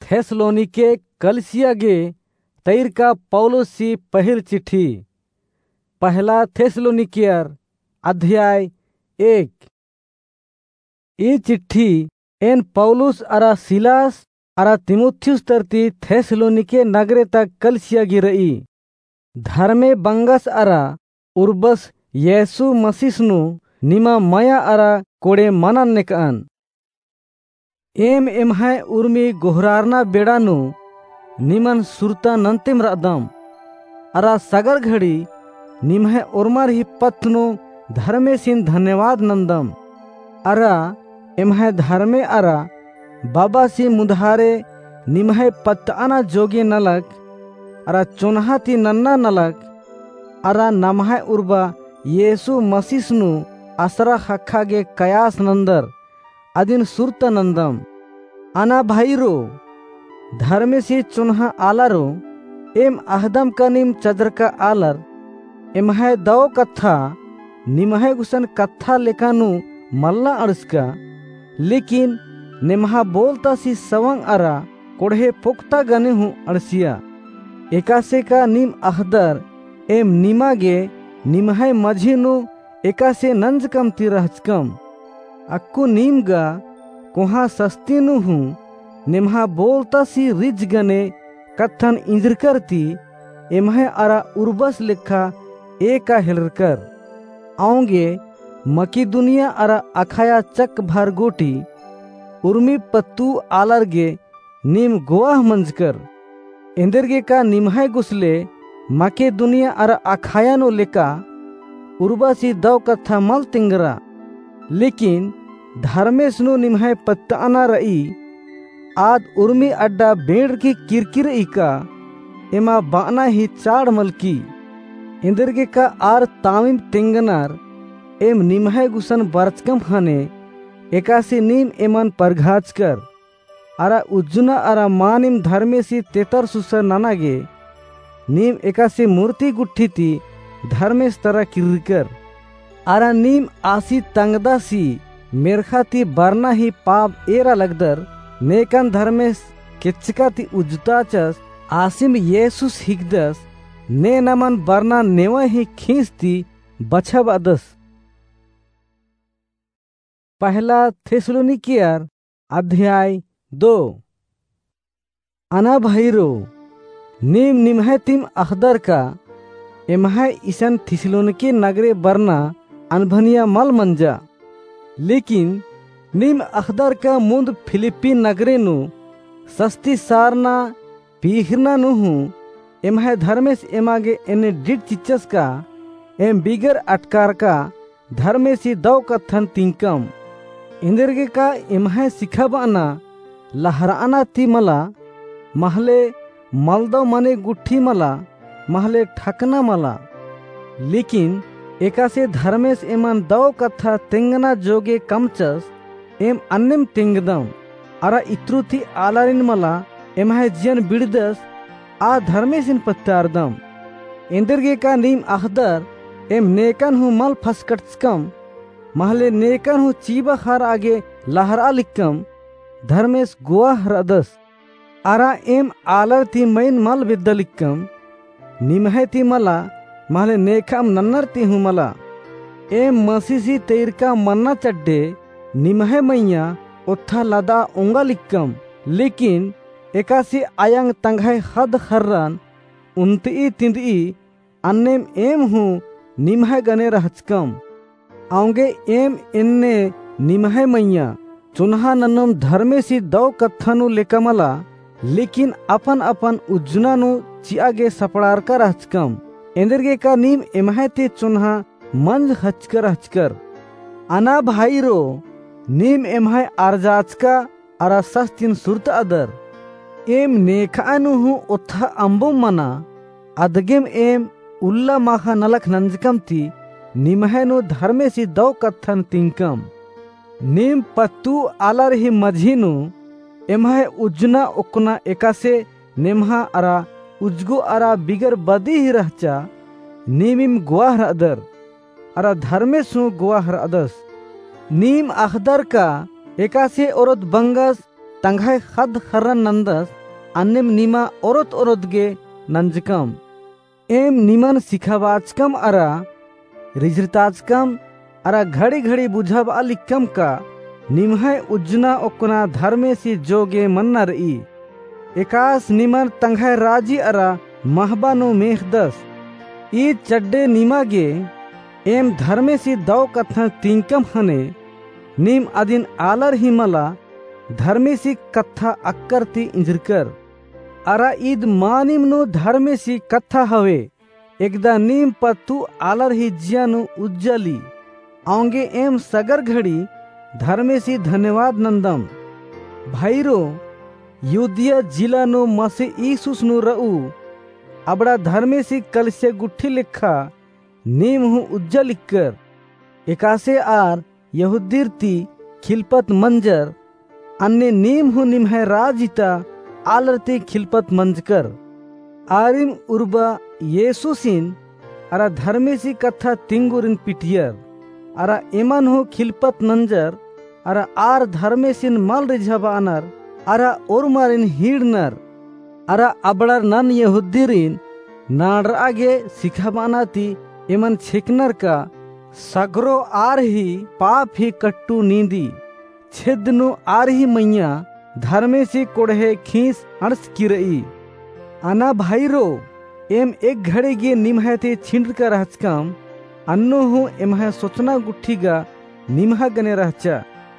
थेसलोनिके कलिसिया गे तैर का पौलुस सी पहिल चिट्ठी। पहला थेसलोनिकियर अध्याय 1। ई चिट्ठी एन पौलुस अरा सिलास अरा तिमुथियुस तरती थेसलोनिके नगरे तक कलिसिया गी रई। धर्मे बंगस अरा उर्बस येसु मसीसनु निमा मया अरा कोड़े मनन नेकान एम एमहाय उर्मी गोहरारना बेड़ानु निमन सुरता नंतिम रदम अरा सगर घड़ी निमहे उर्मर ही पत्नु धर्मे सिन धन्यवाद नंदम अरा एमहाय धर्मे अरा बाबा सी मुधारे निमहे पत्ताना जोगे नलक अरा चुनहाती नन्ना नलक अरा नमहाय उर्बा येसु मसीसनु असरा हक्खागे कयास नंदर अदिन सुरता नंदम अना भाईरो धर्मे से चुनहा आलारो एम अहदम कनिम चदर का आलर एमहाय दो कथा निमहाय गुसन कथा लेकानु मल्ला अड़सका लेकिन निमहा बोलता सी सवंग अरा कोढ़े पुख्ता गने हूँ अड़सिया एकासे का निम अहदर एम निमागे निमहाय मझीनु एकासे नंजकम तिरहचकम अक्कु नीमगा कोहा सस्तीनु हूँ निमहा बोलता सी रिज गने कथन इंद्र करती एमहे अरा उर्बस लिखा एका हिलरकर आऊंगे मकी दुनिया अरा अखाया चक भर गोटी उर्मी पत्तू आलरगे नीम गोवाह मंजकर इंदरगे का निमहाय गुसले मके दुनिया अरा अखाया नो लेका उर्बासी दव कथा मल तिंगरा लेकिन धर्मेशनु निमहाय पत्ताना रई आद उर्मी अड्डा बेड़ की किरकिर इका एमा बाना ही चाड़ मलकी इंदरगे का आर तामिम तिंगनार एम निमहाय गुसन बरचकम हाने एकासी नीम एमन परघाच कर अरा उज्जुना अरा मानिम धर्मेसी तेतर सुसर नानागे नीम एकासी मूर्ति गुट्ठी ती धर्मेश तरह किरकर अरा नीम आसी तंगदासी मेरखाती बरना ही पाप एरा लगदर नेकन धर्मेश किचकाती उजुताचस आसिम येसुस हिगदस ने नमन बरना नेवा ही खींचती बछब अदस। पहला थेसलोनिकियर अध्याय 2। अना भाईरो नीम निमहे तिम अखदर का एमहाय ईसन थेसलोनिके नगरे बरना अनभनिया मल मंजा लेकिन नीम अखदर का मुंद फिलिपीन नगरे नु सस्ती सारना पीहरना नु हूँ एमहाय धर्मेश एमागे एने डिट चिच्चस का एम बिगर अटकार का धर्मेशी दव कथन तिंकम इंदरगे का एमहाय सिखाबाना लहराना ती मला महले मलदव मने गुट्ठी मला महले ठकना मला लेकिन एकासे धर्मेश एमन दव कथा तिंगना जोगे कमचस एम अन्निम तिंगदम अरा इत्रु थी आलारिन मला एमहाय जियन बिड़दस आ धर्मेशिन पत्तारदम इंदरगे का नीम अहदर एम नेकन हूँ मल फसकटकम महले नेकन हूँ चीबा हार आगे लहरा लिक्कम धर्मेश गुआह रदस अरा एम आलर थी मैन मल विद्दलिक्कम निमहे थी मला महले नेकम नन्नर ती हूँ मला एम मसीसी तेर का मन्ना चड्डे निमहे मैया उत्था लदा उंगा लिक्कम लेकिन एकासी आयंग तंगाई हद खर्रन उन्ती तिंदी अन्नेम एम हूँ निमहे गने रहचकम आऊंगे एम इन्ने निमहे मैया चुनहा नन्नम धर्मेसी दव कथनु लेकमला लेकिन अपन अपन उज्जुनानु चियागे सपड़ार का रहचकम इंदरगे का नीम एमहे ते चुनहा मंज हचकर अना भाईरो नीम एमहाय आरजाचका अरा सस्तिन सुरत अदर एम नेखानु हूँ उत्था अंबुम मना अदगेम एम उल्ला माखा नलक नंजकम ती निमहेनु धर्मेसी दव कथन तिंकम नीम पत्तू आलर ही मझीनु एमहाय उज्जना उकना एकासे नेमहा अरा उज्गो अरा बिगर बदी ही रहचा नीमिम गुआह अदर अरा धर्मेशु गुआह अदस नीम अखदर का एकासे औरत बंगस तंघाय खद खर्रन नंदस अन्नेम निमा ओरत गे नंजकम एम निमन सिखावाचकम अरा रिजरताचकम अरा घड़ी घड़ी बुझब अलिकम का निमहाय उज्जना ओकना धर्मे सी जोगे मन्नर ई एकास निमन तंघाय राजी अरा महबानो मेहदस ई चड्डे निमागे एम धर्मे सी दौ कथन तिंकम हने नीम अदिन आलर हिमला धर्मे सी कथा अक्करती इंजरकर अरा ईद मानिम नु धर्मे सी कथा हवे एकदा नीम पत्तु आलर ही जियानु उज्जली आंगे एम सगर घड़ी धर्मे सी धन्यवाद नंदम भाईरो युदिया जिला नु मसे ईसुस नु रऊ अबड़ा धर्मे सी कलसे गुट्ठी लिखा नीम हूँ उज्जल लिखकर एकासे आर यहूदीरती खिलपत मंजर अन्य नीम हूँ निम्ह राजिता आलरती खिलपत मंजकर आरिम उर्बा येसुसिन अरा धर्मेसी कथा तिंगुरिन पिटियर अरा एमन हूँ खिलपत नंजर अरा आर धर्मेसिन मल रिझबा अनर अरा ओरमारिन हीड़नर अरा अबड़र नन यहूदीरिन नाड़ आगे सिखाबानाती एमन छेकनर का सगरो आर ही पाप ही कट्टू नींदी छेदनु आर ही मैया धर्मे से कोढ़े खींस हर्ष किरई अना भाईरो एम एक घड़े गे निमहते छिंड कर रहचकम अन्नो हूँ एमह सोचना गुट्ठीगा निमह गने रहचा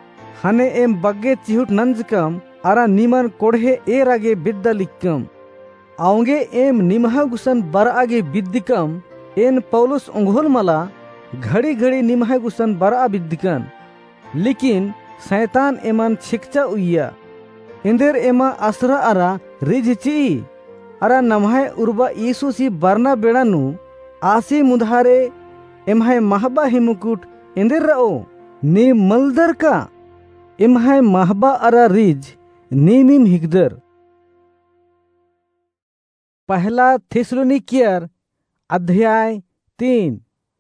हने एम बग्गे चिहुट नंजकम अरा निमन कोढ़े एर आगे बिद्दा लिक्कम आऊंगे एम निमह गुसन बर आगे बिद्दिकम एन पौलुस उंघोल मला घड़ी घड़ी निमह गुसन बरा बिद्दिकन लेकिन शैतान एमन छिकचा उइया इंदेर एमा असरा अरा रिझची अरा नमहाय उर्बा यीशु सी बरना बेड़ानु आसी मुधारे एमहाय महबा ही मुकुट इंदेर रओ ने मलदर का एमहाय महबा अरा रिज नेमिम हिगदर पहला थिस्सलुनीकियर अध्याय 3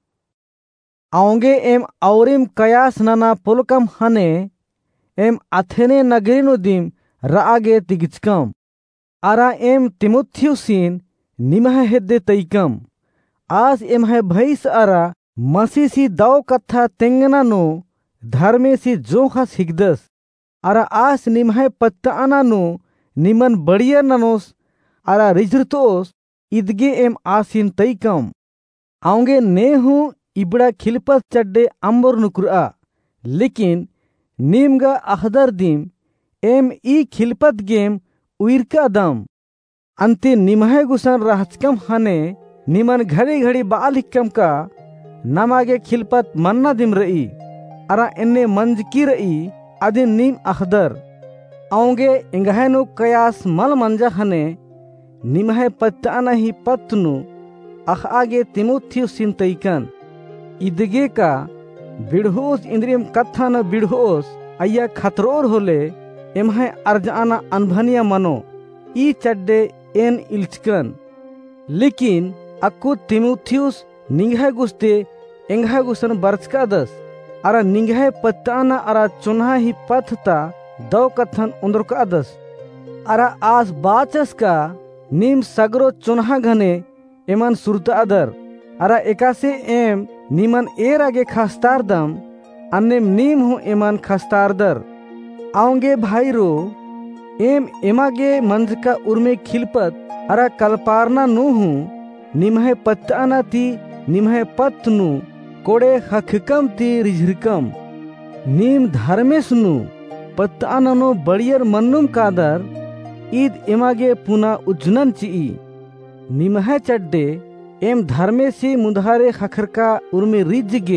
आऊंगे एम औरिम कयास नाना पुलकम हने एम अथेने नगरीनु दिम रागे तिगिचकम अरा एम तिमुथियुसिन निमह हेदे तैकम आज एम है भैस अरा मसीसी दौ कथा तेंगनानो धर्मे सी जोखस हिगदस अरा आस निमह पत्तानानो निमन बढ़िया ननोस अरा रिजरतोस इदगे एम आसिन तैकम आऊंगे ने हूँ इबड़ा खिलपत चड्डे अंबर नुकुरा लेकिन नीमगा अहदर दिम एम ई खिलपत गेम उइरका दम अंति निमह गुसन रहचकम हने निमन घड़ी घड़ी बालिकम का नमागे खिलपत मन्ना दिम रई अरा इन्ने मंज की रई अदिन नीम अहदर आऊंगे इंगहनु कयास मल मंजा हने निमह पत्ताना ही पत्नु अख आगे तिमुथियुसिन तैकन इदगे का बिढ़ोस इंद्रियम कथा न बिढ़ोस अय्या खतरोर होले एमहे अर्जाना अनभनिया मनो ई चड्डे एन इल्चकन लेकिन अक्कु तिमुथियुस निंगह गुस्ते एंगह गुसन बरचका दस अरा निंगह पत्ताना अरा चुन्हा ही पथता दौ कथन उंदरका दस अरा आस बाचस का नीम सगरो चुन्हा घने एमन सुरता अदर अरा एकासे एम नीमन एर आगे खस्तार दम अन्नेम नीम हूँ एमन खस्तार दर आऊंगे भाईरो एम एमागे मंज का उर्मे खिलपत अरा कलपारना नु हूँ निमह पत्ताना ती निमह पत्नु कोड़े हखकम ती रिझरकम नीम धर्मेस नु पत्ताना नो बड़ियर मन्नुम कादर ईद एमागे पुना उज्जनन चिई निमह चड्डे एम धर्मे से मुधारे खखर का उर्मे रिजगे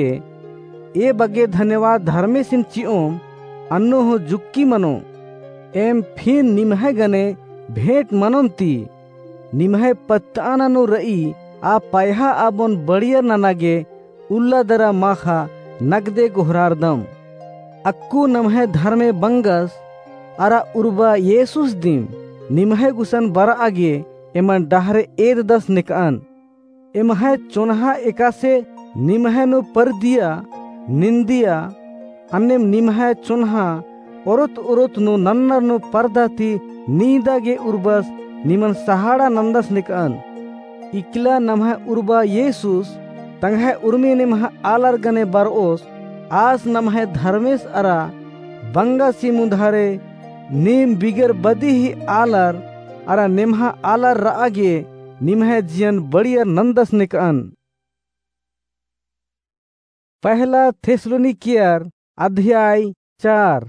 ए बगे धन्यवाद धर्मे सिन चिओम अन्नो हो जुक्की मनो एम फिन निमह गने भेंट मनोंती निमह पत्ताना नो रई आ पायहा आबोन बढ़िया ननागे उल्ला दरा माखा नगदे गोहरार दम अक्कू नमह धर्मे बंगस अरा उर्बा येसुस दिम निमह गुसन बरा आगे एमन डहरे एद दस निकान एमह चोनहा एकासे निमह नो पर दिया निंदिया अन्नेम निमह चोनहा ओरत ओरत नु नन्नर नु पर्दाती नीदागे उर्बस निमन सहाड़ा नंदस निकन इकला नमः उर्बा येसुस तंगह उर्मी निमह आलर गने बरओस आस नमः धर्मेश अरा बंगा सिमुधारे नीम बिगर बदी ही आलर अरा निमह आलर रागे निमह जियन बढ़िया नंदस निकन। पहला थेसलोनिकियर अध्याय 4।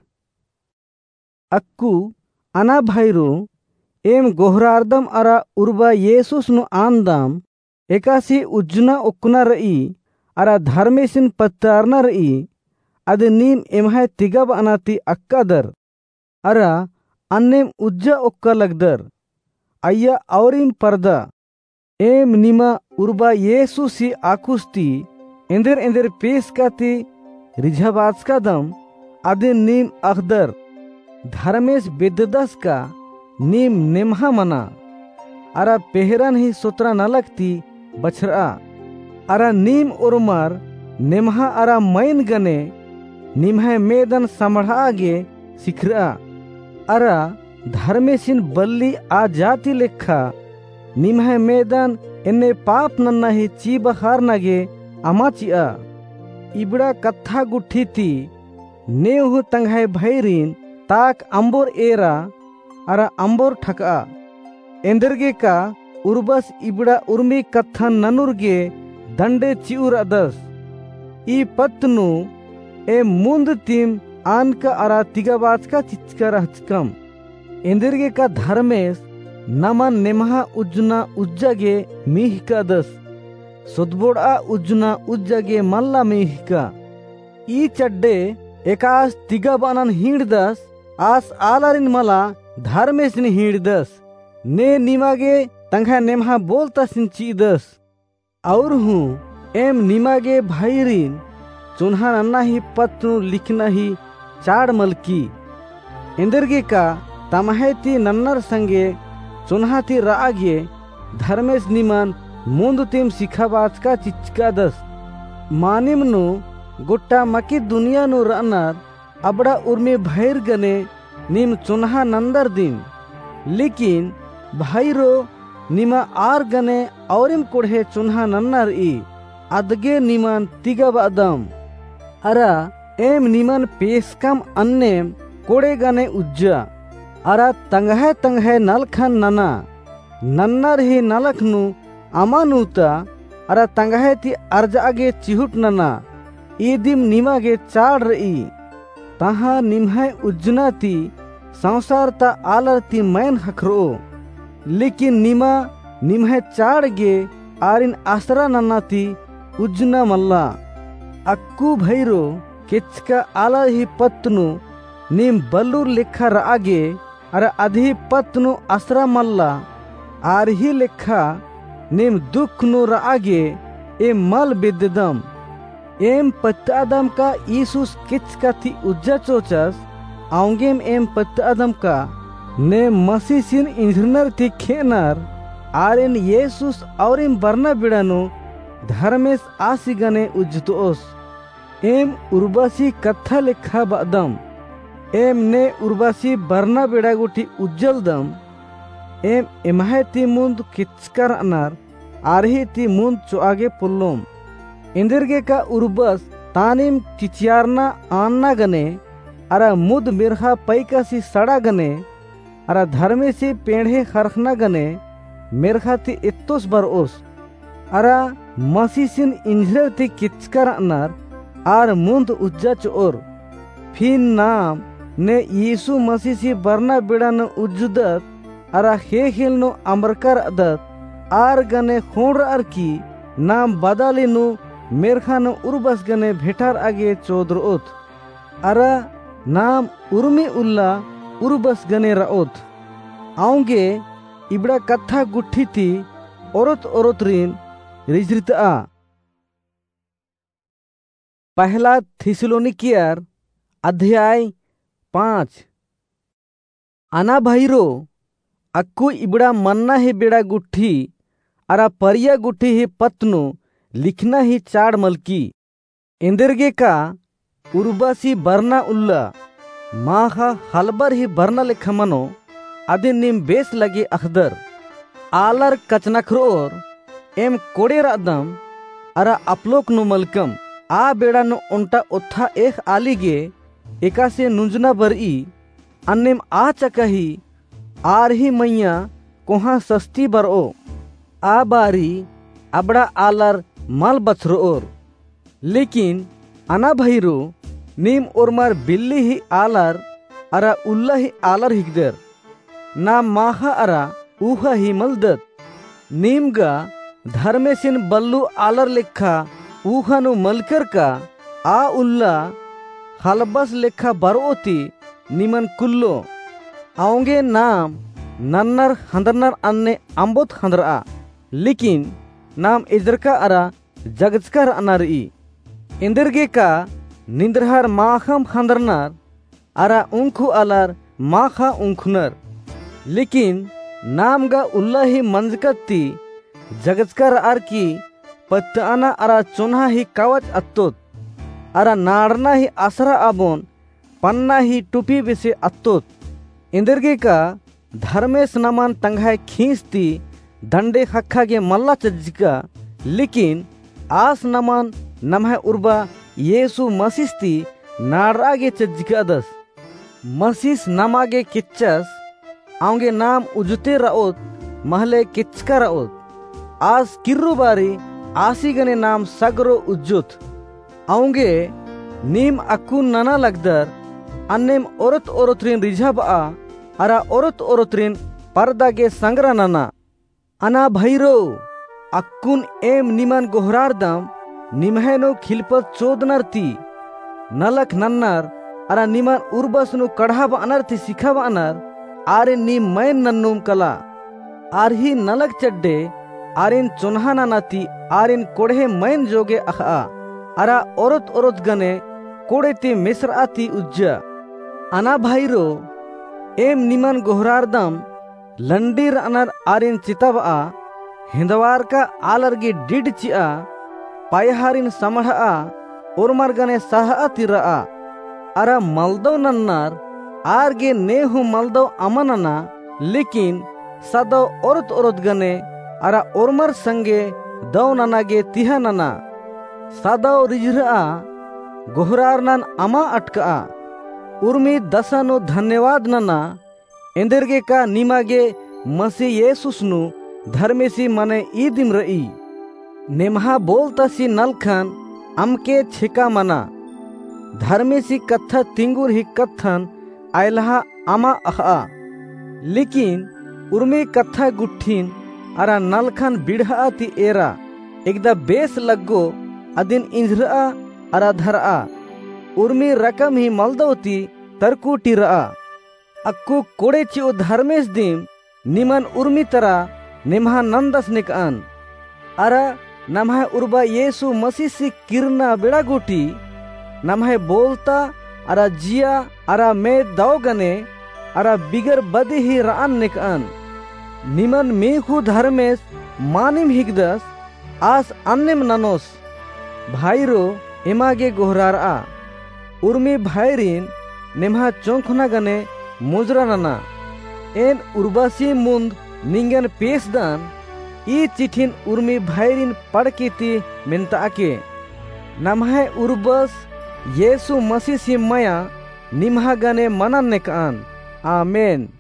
अक्कू अना भाईरो एम गोहरार्दम अरा उर्बा येसुस नु आंदम एकासी उज्जना उक्ना रई अरा धर्मेसिन पत्तारना रई अद नीम एमहाय तिगब अनाती अक्कादर अरा अन्नेम उज्जा उक्का लगदर अय्या औरिम पर्दा एम निमा उर्बा येसुसी आकुस्ती इंदर इंदर पेश काती रिझाबाज का दम अदे नीम अखदर धर्मेश बेददस का नीम नेमहा मना अरा पेहरन ही सोतरा न लगती बछरा अरा नीम उर्मर नेमहा अरा मैन गने निमह मेदन समढ़ागे सिखरा अरा धर्मेशिन बल्ली आ जाती लेखा निमह मेदन इन्ने पाप नन्ना ही ची बखार नगे अमाचिया इबड़ा कत्था गुठी ती नेहु तंगहाय भैरीन ताक अंबोर एरा अरा अंबोर ठका एंदरगे का उर्बस इबड़ा उर्मी कत्था ननुरगे दंडे चिउर अदस ई पत्नु ए मुंद तीम आन का अरा तिगाबाज का चिचका रहचकम एंदरगे का धर्मेश नमन नेमहा उज्जना उज्जगे मीह का दस सुदबोड़ा उज्जना उज्जगे मल्ला मीह का ई चड्डे एकास तिगाबानन हीड़ दस आस आलारिन मला धर्मेश नि हीड़ दस ने निमागे तंगा नेमहा बोलता सिंची दस और हूँ एम निमागे भाईरीन चुन्हा नन्ना ही पत्नु लिखना ही चाड़ मलकी इंदरगे का तमहेती नन्नर संगे चुन्हाती रागे धर्मेश निमन मुंद तीम सिखाबाज का चिचका दस मानिमनु गुट्टा मकी दुनिया नु रनर अबड़ा उर्मी भैर गने निम चुन्हा नंदर दिन लेकिन भाईरो निमा आर गने औरिम कुढ़े चुन्हा नन्नर ई अदगे निमन तिगब अदम अरा एम निमन पेशकम अन्नेम कोड़े गने उज्जा अरा तंगहे तंगहे नलखन नना नन्नर ही नलखनु अमानुता अरा तंगहे ती अर्जागे चिहुट नना ईदिम निमागे चाड़ रई तहा निम्हाय उज्जना ती संसार ता आलर ती मैन हखरो लेकिन निमा निम्हाय चाड़ गे आरिन आसरा नन्ना ती उज्जना मल्ला अक्कू भैरो किचका आलर ही पत्नु निम बल्लूर लेखा रागे अरा अधि पत्नु आसरा मल्ला आर ही लेखा निम दुख नु रागे ए मल बिददम एम पत्तादम का यीशुस किचका थी उज्जा चोचस आउंगेम एम पत्तादम का ने मसीसिन इंजनर थी खेनर आरेन यीशुस औरिम बरना बिड़ानु धर्मेश आसी गने उज्जतोस एम उर्बासी कथा लेखा बदम एम ने उर्बासी बरना बिड़ा गुटी उज्जल दम एम एमहे ती मुंद किचकर अनार आरही ती मुंद चुआगे पुल्लोम इंदरगे का उर्बस तानिम चिचियारना आन्ना गने अरा मुद मिरहा पैकासी सड़ा गने अरा धर्मे से पेढ़े खरखना गने मिरखाती इत्तोस बरओस अरा मसीसिन इंजर ती किचकर अनार आर मुंद उज्जा चोर फिन नाम ने यीशु मसीसी बरना बिड़ान उज्जुदत अरा हे हिलनो अमरकर अदत आर गने खोड़ अर की नाम बदालिनु मेरखानो उर्बस गने भेटार आगे चौद्रोत अरा नाम उर्मी उल्ला उर्बस गने राओत आऊंगे इबड़ा कथा गुठी थी औरत औरत रिन रिजरिता। पहला थिस्सलुनीकियर अध्याय 5। अना भाईरो अक्कू इबड़ा मन्ना ही बेड़ा गुठी अरा परिया गुठी ही पत्नु लिखना ही चाड़ मलकी इंदरगे का उर्बासी बरना उल्ला माहा हलबर ही बरना लेखा मनो अदि निम बेस लगे अखदर आलर कचनखरोर एम कोड़े रादम अरा अपलोक नु मलकम आ बेड़ा नु उंटा उथा एक आलीगे एका से नुंजना बरई अन्नेम आ चकही आर ही मैया कोहा सस्ती बरओ आ बारी अबड़ा आलर मल बछरोर लेकिन अना भैरो नीम ओरमार बिल्ली ही आलर अरा उल्ला ही आलर हिगदर ना माहा अरा ऊहा ही मलदत नीम गा धर्मेसिन बल्लू आलर लेखा ऊहा नु मलकर का आ उल्ला हलबस लेखा बरोती निमन कुल्लो आओंगे नाम नन्नर हंदरनर अन्ने अंबोत हंदरा लेकिन नाम इजरका अरा जगजकर अनारी इंदरगे का निंद्रहर माखम हंदरनर अरा उंखु अलार माखा उंखुनर लेकिन नाम गा उल्ला ही मंजकत्ती जगजकर आर की पत्ताना अरा चुन्हा ही कवच अत्तोत अरा नाड़ना ही आसरा आबोन पन्ना ही टुपी बेसे अत्तोत इंदरगे का धर्मेश नमान तंगाय खींचती दंडे हक्का के मल्ला चज्जिका लेकिन आस नमान नमह उर्बा येसु मसीस्ती नाड़ागे चज्जिका दस मसीस नमागे किच्चस आंगे नाम उजते राओत महले किचका राओत आज किर्रु बारी आसी गने नाम सगरो उज्जुत आंगे नीम अक्कू नना लगदर अन्नेम औरत औरतरीन रिझबा अरा औरत औरतरीन पर्दा के संग्रा नना अना भैरो अक्कुन एम निमन गोहरार दम निमहेनो खिलपत चोदनर ती नलक नन्नर अरा निमन उर्बसनु कढ़ाब अनर थी सिखाब अनर आरे नीम मैन नन्नुम कला आरही नलक चड्डे आरिन चुन्हाना नाती आरिन कोढ़े मैन जोगे अखा अरा औरत औरत गने कोड़े ती मिस्र आती उज्जा अना भाईरो एम निमन गोहरार दम लंडीर अनर आरिन चितबा हिंदवार का आलरगी डिड चिया पायहारिन समढ़ा उर्मर गने सहा तिरा अरा मलदो नन्नार आरगे नेहु मलदो अमनना लेकिन सदो औरत औरत गने अरा उर्मर संगे दौ ननागे तिहा नना सदो रिजरा गोहरार नन अमा अटका उर्मी दसनो धन्यवाद नना इंदरगे का निमागे मसी येसुसनु धर्मेसी मने ईदिम रई नेमहा बोलता सी नलखन अमके छिका मना धर्मेसी कत्था तिंगुर ही कत्थन आयलहा अमा अहा लेकिन उर्मी कत्था गुट्ठीन अरा नलखन बिढ़ा ती एरा एकदा बेस लगो अदिन इंझरा अरा धरा उर्मी रकम ही मलदोती तरकू टिरा अक्कू कोड़े चिओ धर्मेश दिम निमन उर्मी तरा निमहा नंदस निकान अरा नमह उर्बा येसु मसीह से किरना बेड़ा गोटी नमह बोलता अरा जिया अरा में दाव गने अरा बिगर बदे ही रान निकान निमन मेखु धर्मेश मानिम हिगदस आस अन्नेम ननोस भाईरो इमागे गोहरारा उर्मी भाईरिन निमहा चौंखना गने मुजरा नना एन उर्बासी मुंद निंगन पेशदान ई चिठिन उर्मी भाईरिन पड़केती मिनताके नमहे उर्बस येसु मसीह मया निमहा गने मनन नेकान आमेन।